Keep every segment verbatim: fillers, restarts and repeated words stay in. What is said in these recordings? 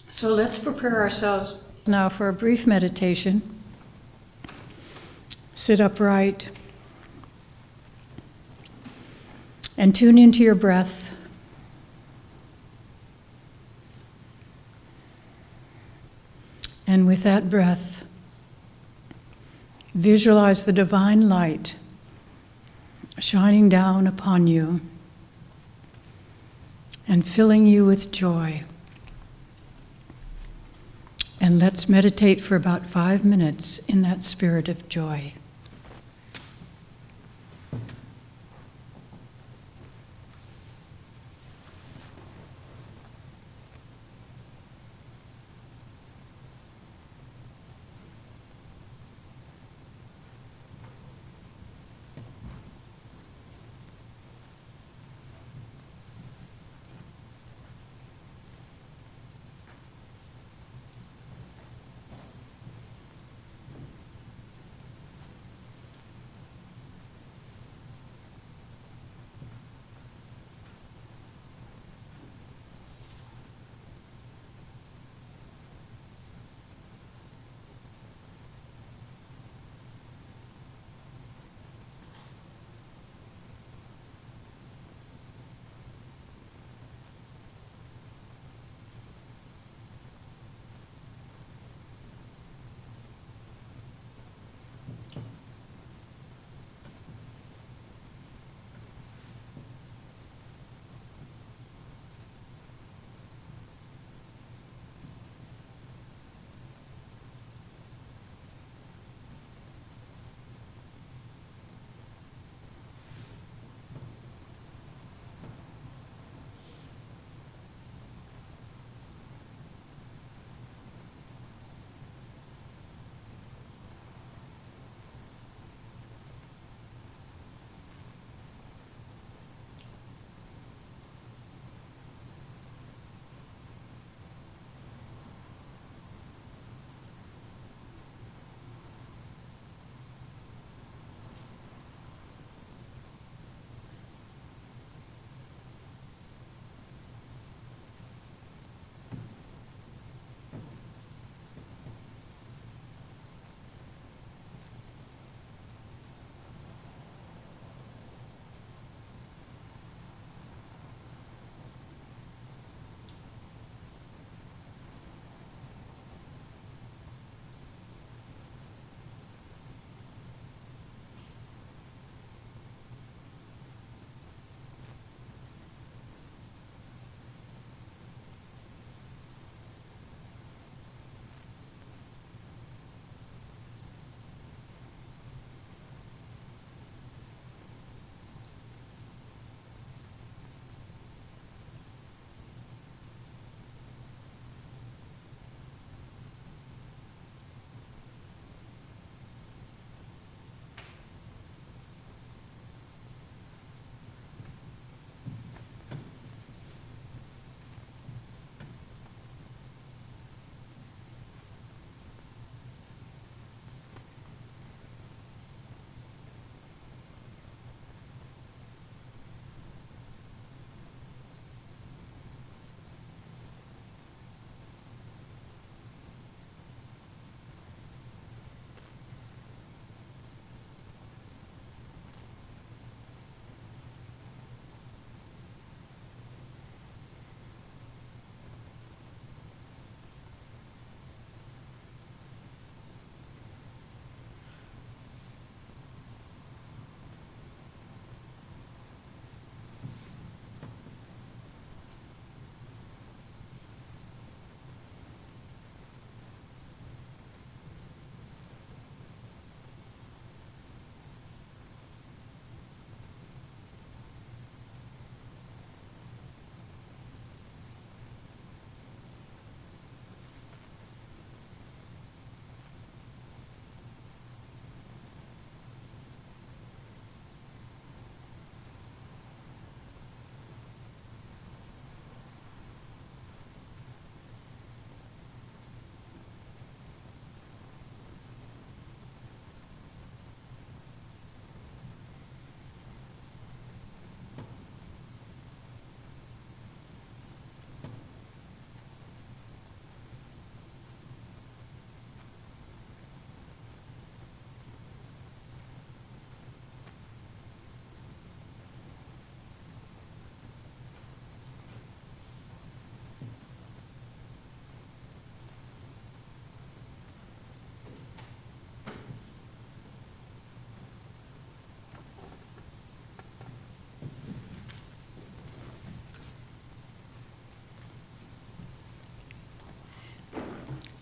So let's prepare ourselves now for a brief meditation. Sit upright and tune into your breath. And with that breath, visualize the divine light shining down upon you and filling you with joy. And let's meditate for about five minutes in that spirit of joy.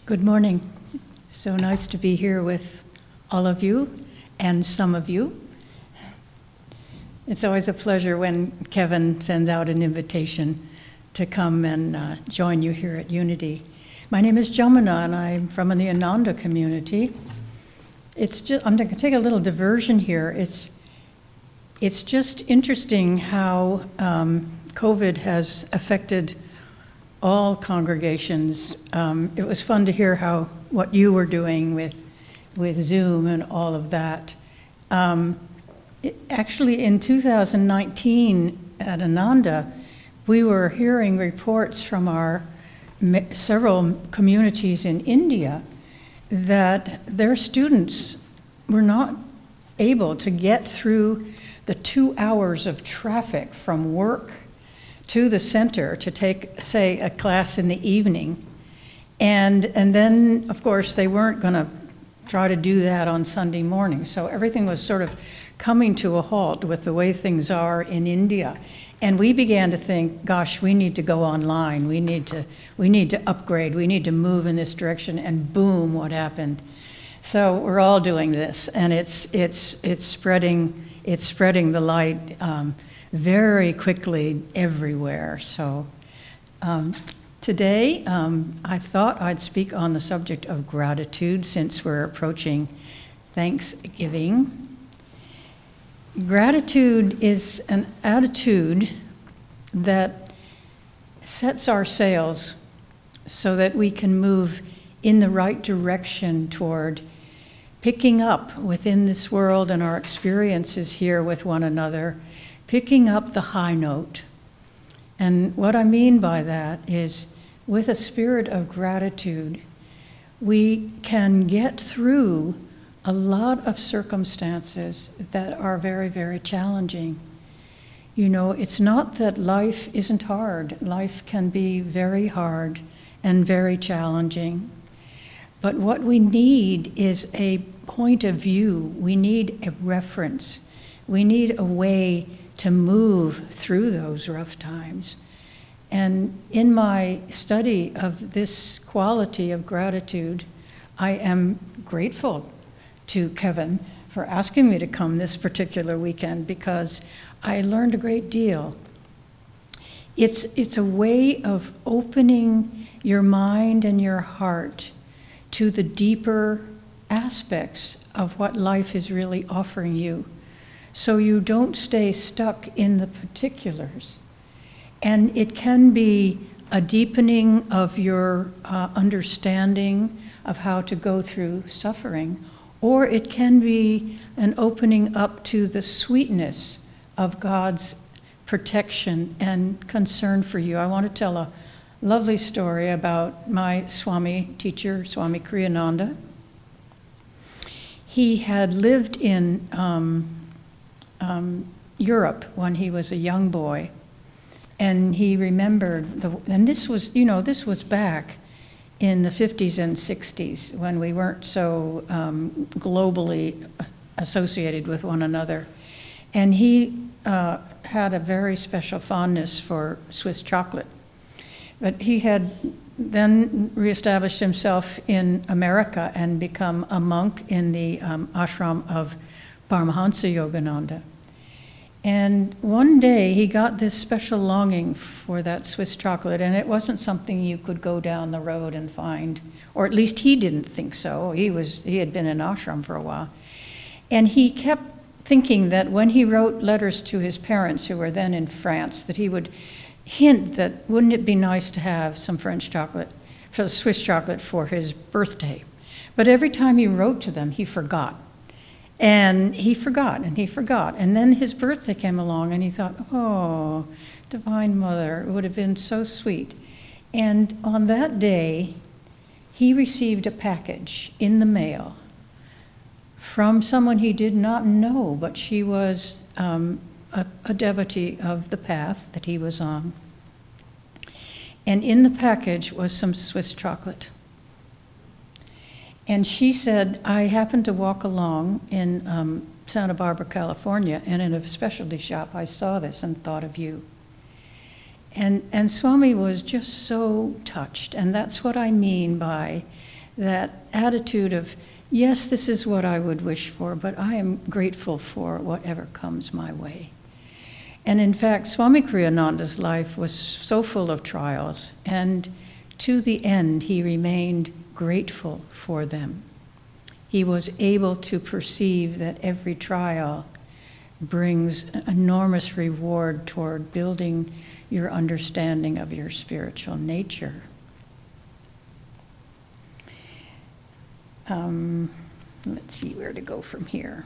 Good morning. So nice to be here with all of you and some of you. It's always a pleasure when Kevin sends out an invitation to come and uh, join you here at Unity. My name is Jamuna, and I'm from the Ananda community. It's just, I'm going to take a little diversion here. It's, it's just interesting how um, COVID has affected all congregations. Um, it was fun to hear how what you were doing with with Zoom and all of that. Um, it, actually, in two thousand nineteen at Ananda, we were hearing reports from our me- several communities in India that their students were not able to get through the two hours of traffic from work to the center to take, say, a class in the evening. And, and then, of course, they weren't going to try to do that on Sunday morning. So everything was sort of coming to a halt with the way things are in India. And we began to think, gosh, we need to go online. We need to, we need to upgrade. We need to move in this direction. And boom, what happened? So we're all doing this, and it's, it's, it's, spreading, it's spreading the light um, very quickly everywhere. So um, today um, I thought I'd speak on the subject of gratitude since we're approaching Thanksgiving. Gratitude is an attitude that sets our sails so that we can move in the right direction toward picking up within this world and our experiences here with one another, picking up the high note. And what I mean by that is, with a spirit of gratitude, we can get through a lot of circumstances that are very, very challenging. You know, it's not that life isn't hard. Life can be very hard and very challenging. But what we need is a point of view. We need a reference. We need a way to move through those rough times. And in my study of this quality of gratitude, I am grateful to Kevin for asking me to come this particular weekend because I learned a great deal. It's, it's a way of opening your mind and your heart to the deeper aspects of what life is really offering you, so you don't stay stuck in the particulars. And it can be a deepening of your uh, understanding of how to go through suffering, or it can be an opening up to the sweetness of God's protection and concern for you. I want to tell a lovely story about my Swami teacher, Swami Kriyananda. He had lived in um, um, Europe when he was a young boy, and he remembered, the, and this was, you know, this was back in the fifties and sixties when we weren't so um, globally associated with one another. And he uh, had a very special fondness for Swiss chocolate. But he had then reestablished himself in America and become a monk in the um, ashram of Paramahansa Yogananda. And one day he got this special longing for that Swiss chocolate, and it wasn't something you could go down the road and find, or at least he didn't think so. He was he had been in ashram for a while. And he kept thinking that when he wrote letters to his parents, who were then in France, that he would hint that wouldn't it be nice to have some French chocolate, Swiss chocolate for his birthday. But every time he wrote to them, he forgot. And he forgot, and he forgot. And then his birthday came along, and he thought, oh, Divine Mother, it would have been so sweet. And on that day, he received a package in the mail from someone he did not know, but she was um, a, a devotee of the path that he was on. And in the package was some Swiss chocolate. And she said, I happened to walk along in um, Santa Barbara, California, and in a specialty shop I saw this and thought of you. And, and Swami was just so touched, and that's what I mean by that attitude of, yes, this is what I would wish for, but I am grateful for whatever comes my way. And in fact, Swami Kriyananda's life was so full of trials, and to the end, he remained grateful for them. He was able to perceive that every trial brings enormous reward toward building your understanding of your spiritual nature. Um, let's see where to go from here.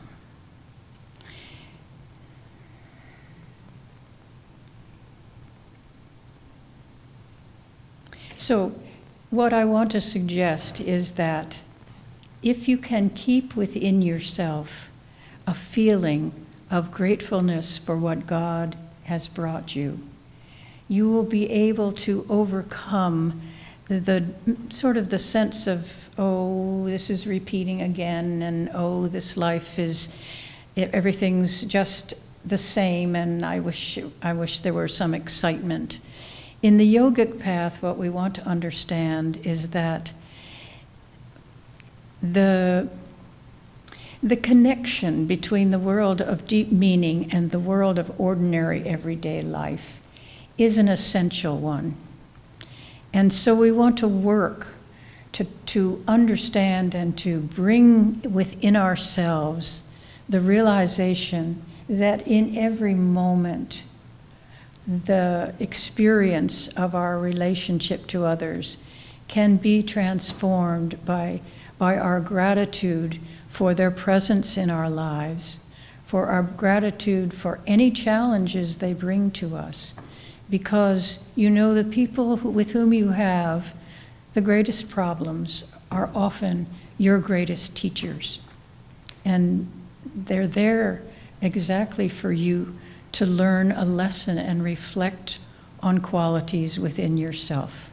So what I want to suggest is that if you can keep within yourself a feeling of gratefulness for what God has brought you, you will be able to overcome the, the sort of the sense of, oh, this is repeating again, and oh, this life is, everything's just the same, and I wish, I wish there were some excitement. In the yogic path, what we want to understand is that the, the connection between the world of deep meaning and the world of ordinary everyday life is an essential one. And so we want to work to, to understand and to bring within ourselves the realization that in every moment, the experience of our relationship to others can be transformed by, by our gratitude for their presence in our lives, for our gratitude for any challenges they bring to us. Because, you know, the people who, with whom you have the greatest problems are often your greatest teachers. And they're there exactly for you to learn a lesson and reflect on qualities within yourself.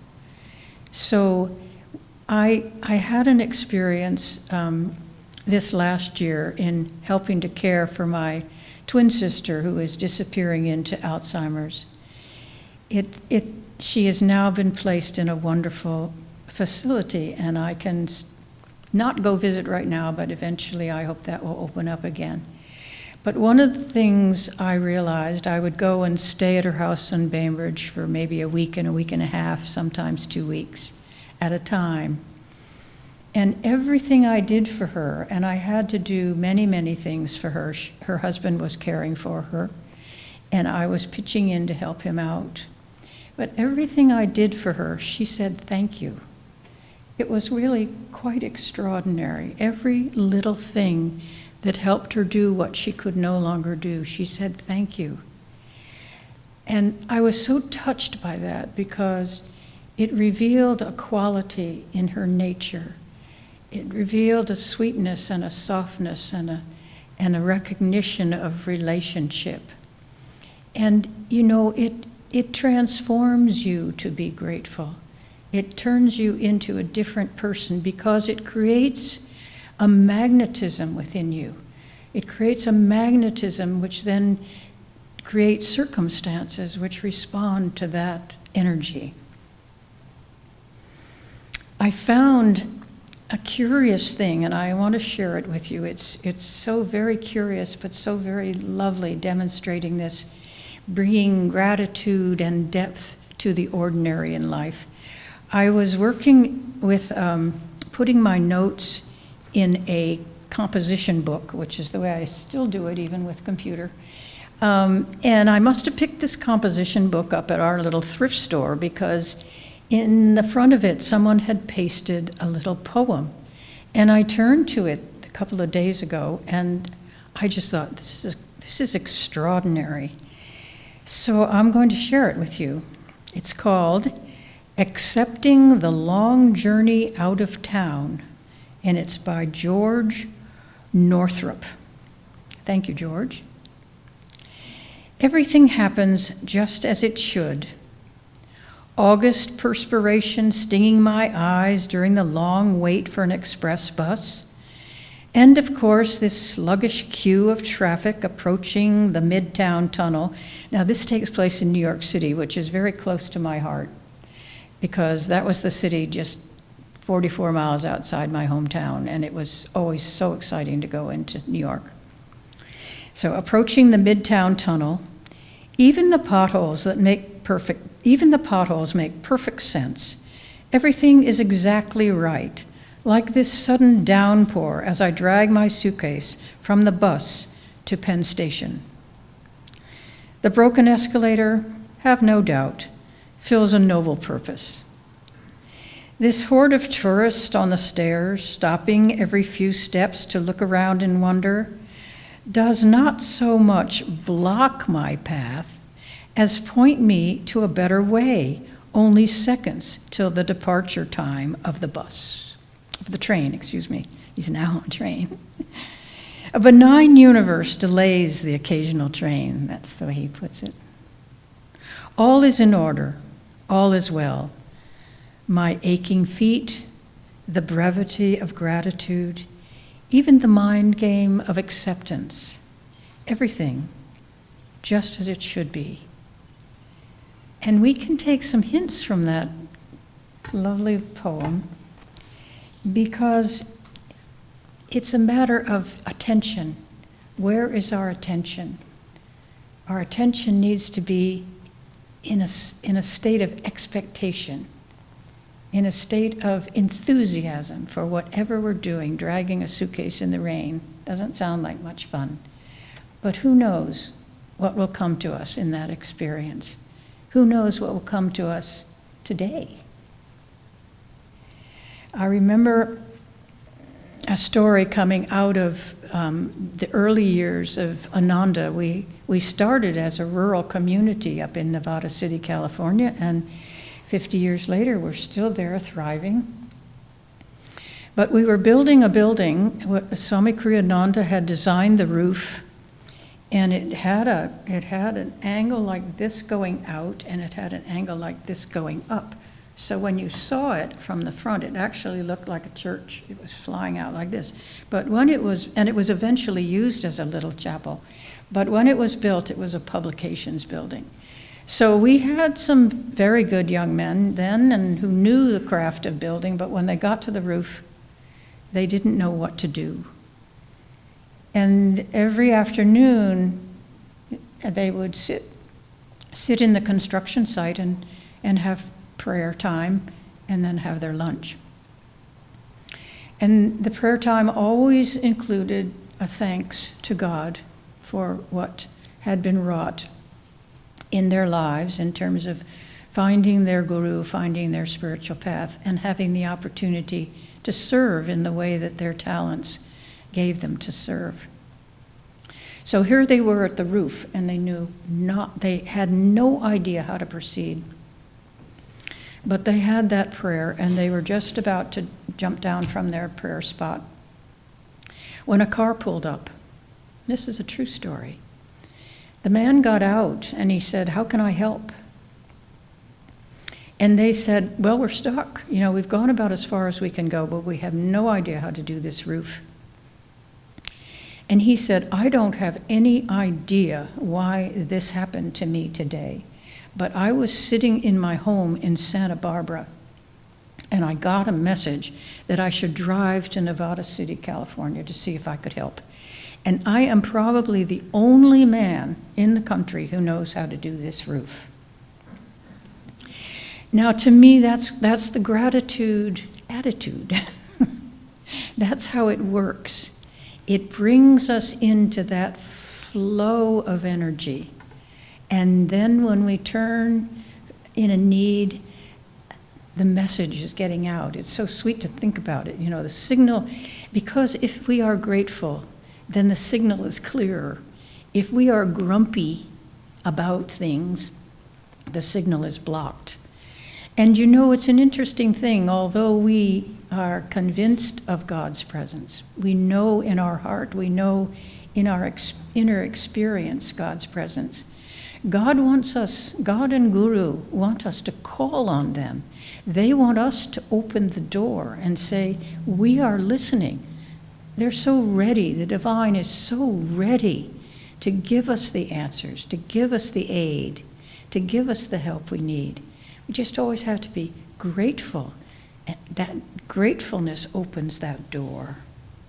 So I, I had an experience um, this last year in helping to care for my twin sister who is disappearing into Alzheimer's. It, it, she has now been placed in a wonderful facility, and I can not go visit right now, but eventually I hope that will open up again. But one of the things I realized, I would go and stay at her house in Bainbridge for maybe a week and a week and a half, sometimes two weeks at a time. And everything I did for her, and I had to do many, many things for her. She, her husband was caring for her, and I was pitching in to help him out. But everything I did for her, she said thank you. It was really quite extraordinary. Every little thing that helped her do what she could no longer do, she said thank you. And I was so touched by that because it revealed a quality in her nature. It revealed a sweetness and a softness and a, and a recognition of relationship. And, you know, it, it transforms you to be grateful. It turns you into a different person because it creates a magnetism within you. It creates a magnetism which then creates circumstances which respond to that energy. I found a curious thing, and I want to share it with you. It's, it's so very curious, but so very lovely, demonstrating this, bringing gratitude and depth to the ordinary in life. I was working with um, putting my notes in a composition book, which is the way I still do it, even with computer. Um, and I must have picked this composition book up at our little thrift store because in the front of it, someone had pasted a little poem. And I turned to it a couple of days ago, and I just thought, this is, this is extraordinary. So I'm going to share it with you. It's called Accepting the Long Journey Out of Town, and it's by George Northrup. Thank you, George. Everything happens just as it should. August perspiration stinging my eyes during the long wait for an express bus. And of course, this sluggish queue of traffic approaching the Midtown Tunnel. Now, this takes place in New York City, which is very close to my heart, because that was the city just forty-four miles outside my hometown, and it was always so exciting to go into New York. So approaching the Midtown Tunnel, even the potholes that make perfect, even the potholes make perfect sense. Everything is exactly right, like this sudden downpour as I drag my suitcase from the bus to Penn Station. The broken escalator, have no doubt, fills a noble purpose. This horde of tourists on the stairs, stopping every few steps to look around in wonder, does not so much block my path as point me to a better way, only seconds till the departure time of the bus, of the train, excuse me. He's now on train. A benign universe delays the occasional train, that's the way he puts it. All is in order, all is well. My aching feet, the brevity of gratitude, even the mind game of acceptance, everything just as it should be. And we can take some hints from that lovely poem because it's a matter of attention. Where is our attention? Our attention needs to be in a, in a state of expectation, in a state of enthusiasm for whatever we're doing. Dragging a suitcase in the rain doesn't sound like much fun, but who knows what will come to us in that experience? Who knows what will come to us today? I remember a story coming out of um, the early years of Ananda. We, we started as a rural community up in Nevada City, California, and fifty years later, we're still there, thriving. But we were building a building. Swami Kriyananda had designed the roof, and it had a it had an angle like this going out, and it had an angle like this going up. So when you saw it from the front, it actually looked like a church. It was flying out like this. But when it was, and it was eventually used as a little chapel, but when it was built, it was a publications building. So we had some very good young men then and who knew the craft of building, but when they got to the roof, they didn't know what to do. And every afternoon, they would sit sit in the construction site and, and have prayer time and then have their lunch. And the prayer time always included a thanks to God for what had been wrought in their lives in terms of finding their guru, finding their spiritual path, and having the opportunity to serve in the way that their talents gave them to serve. So here they were at the roof, and they knew not, they had no idea how to proceed. But they had that prayer, and they were just about to jump down from their prayer spot when a car pulled up. This is a true story. The man got out, and he said, "How can I help?" And they said, "Well, we're stuck. You know, we've gone about as far as we can go, but we have no idea how to do this roof." And he said, "I don't have any idea why this happened to me today, but I was sitting in my home in Santa Barbara, and I got a message that I should drive to Nevada City, California to see if I could help. And I am probably the only man in the country who knows how to do this roof." Now, to me, that's, that's the gratitude attitude. That's how it works. It brings us into that flow of energy. And then when we turn in a need, the message is getting out. It's so sweet to think about it. You know, the signal, because if we are grateful, then the signal is clearer. If we are grumpy about things, the signal is blocked. And you know, it's an interesting thing. Although we are convinced of God's presence, we know in our heart, we know in our ex- inner experience God's presence. God wants us, God and Guru want us to call on them. They want us to open the door and say, "We are listening." They're so ready, the divine is so ready to give us the answers, to give us the aid, to give us the help we need. We just always have to be grateful And that gratefulness opens that door.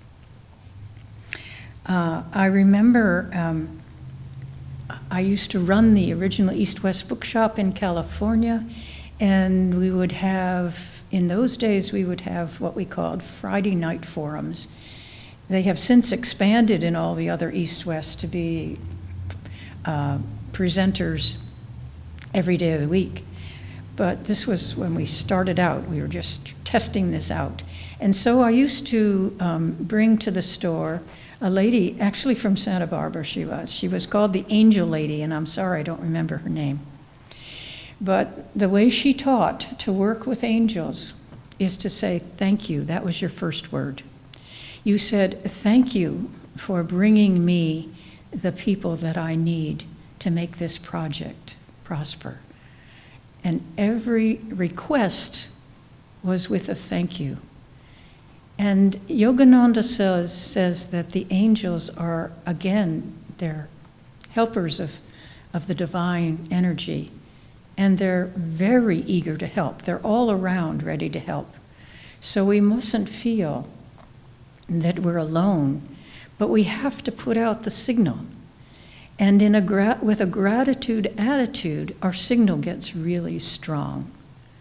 Uh, I remember um, I used to run the original East-West Bookshop in California, and we would have, in those days, we would have what we called Friday night forums. They have since expanded in all the other East-West to be uh, presenters every day of the week. But this was when we started out. We were just testing this out. And so I used to um, bring to the store a lady, actually from Santa Barbara she was. She was called the Angel Lady, and I'm sorry I don't remember her name. But the way she taught to work with angels is to say, thank you. That was your first word. You said, thank you for bringing me the people that I need to make this project prosper. And every request was with a thank you. And Yogananda says, says that the angels are, again, they're helpers of, of the divine energy. And they're very eager to help. They're all around ready to help. So we mustn't feel that we're alone, but we have to put out the signal. And in a gra- with a gratitude attitude, our signal gets really strong.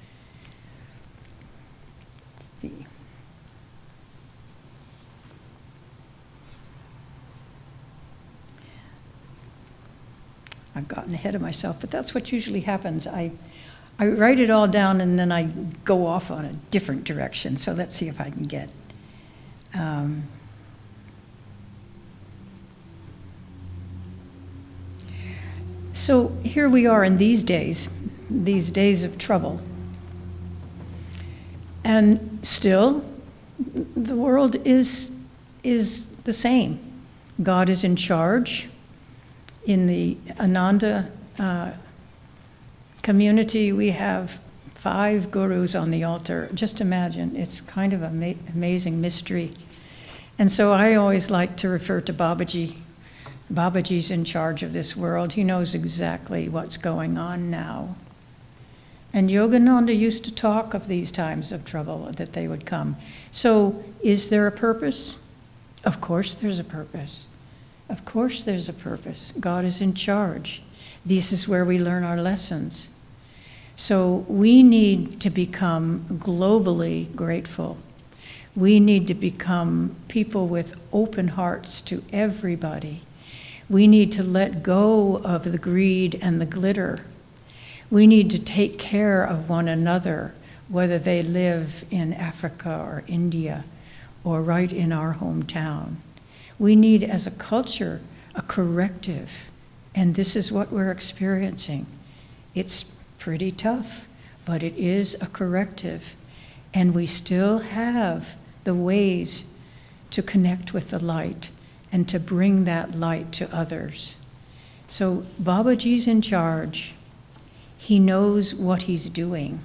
Let's see. I've gotten ahead of myself, but that's what usually happens. I, I write it all down and then I go off on a different direction. So let's see if I can get. Um, so here we are in these days, these days of trouble. And still, the world is, is the same. God is in charge. In the Ananda uh, community, we have five gurus on the altar. Just imagine, it's kind of an ama- amazing mystery. And so I always like to refer to Babaji. Babaji's in charge of this world. He knows exactly what's going on now. And Yogananda used to talk of these times of trouble, that they would come. So is there a purpose? Of course there's a purpose. Of course there's a purpose. God is in charge. This is where we learn our lessons. So we need to become globally grateful. We need to become people with open hearts to everybody. We need to let go of the greed and the glitter. We need to take care of one another, whether they live in Africa or India or right in our hometown. We need, as a culture, a corrective, and this is what we're experiencing. It's pretty tough, but it is a corrective, and we still have the ways to connect with the light and to bring that light to others. So Babaji's in charge. He knows what he's doing.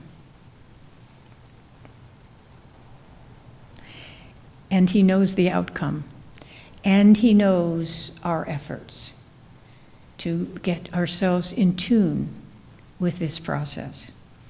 And he knows the outcome. And he knows our efforts to get ourselves in tune with this process.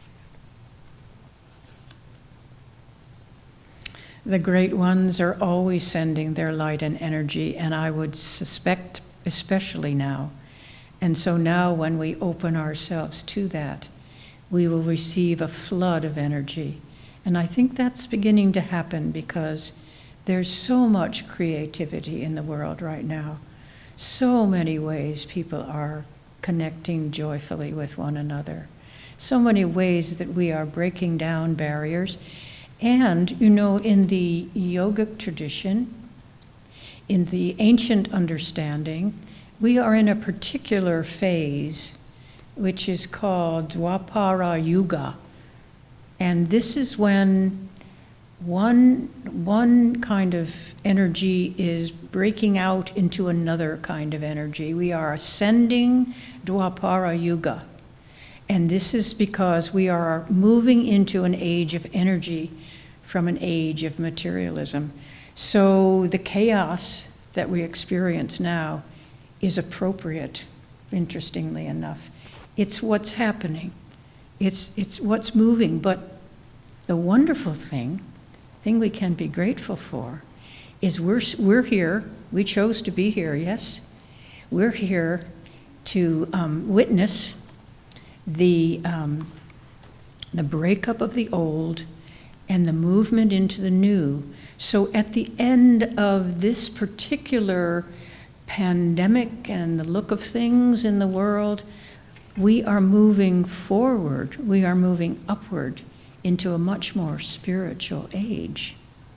The great ones are always sending their light and energy, and I would suspect especially now. And so now when we open ourselves to that, we will receive a flood of energy. And I think that's beginning to happen because there's so much creativity in the world right now. So many ways people are connecting joyfully with one another. So many ways that we are breaking down barriers. And, you know, in the yogic tradition, in the ancient understanding, we are in a particular phase which is called Dwapara Yuga. And this is when one, one kind of energy is breaking out into another kind of energy. We are ascending Dwapara Yuga. And this is because we are moving into an age of energy from an age of materialism. So the chaos that we experience now is appropriate, interestingly enough. It's what's happening. It's, it's what's moving, but the wonderful thing, thing we can be grateful for, is we're, we're here, we chose to be here, yes? We're here to um, witness the, um, the breakup of the old and the movement into the new. So at the end of this particular pandemic and the look of things in the world, we are moving forward, we are moving upward into a much more spiritual age.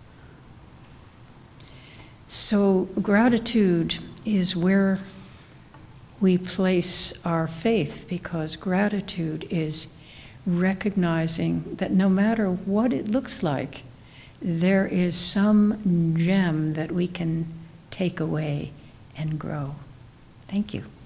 So gratitude is where we place our faith, because gratitude is recognizing that no matter what it looks like, there is some gem that we can take away and grow. Thank you.